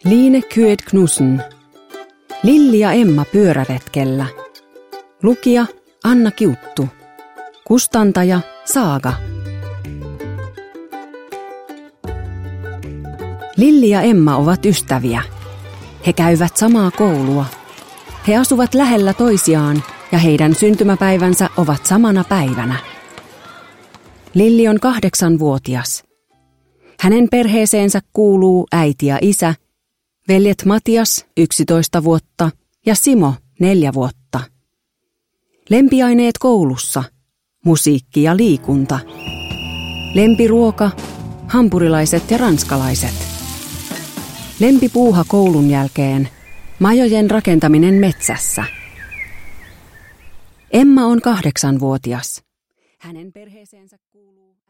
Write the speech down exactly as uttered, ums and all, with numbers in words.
Line Kyd Knudsen. Lilli ja Emma pyöräretkellä. Lukija Anna Kiuttu. Kustantaja Saaga. Lilli ja Emma ovat ystäviä. He käyvät samaa koulua. He asuvat lähellä toisiaan ja heidän syntymäpäivänsä ovat samana päivänä. Lilli on kahdeksanvuotias. Hänen perheeseensä kuuluu äiti ja isä, veljet Matias, yksitoista vuotta, ja Simo, neljä vuotta. Lempiaineet koulussa, musiikki ja liikunta. Lempiruoka, hampurilaiset ja ranskalaiset. Lempipuuha koulun jälkeen, majojen rakentaminen metsässä. Emma on kahdeksanvuotias. Hänen perheeseensä kuuluu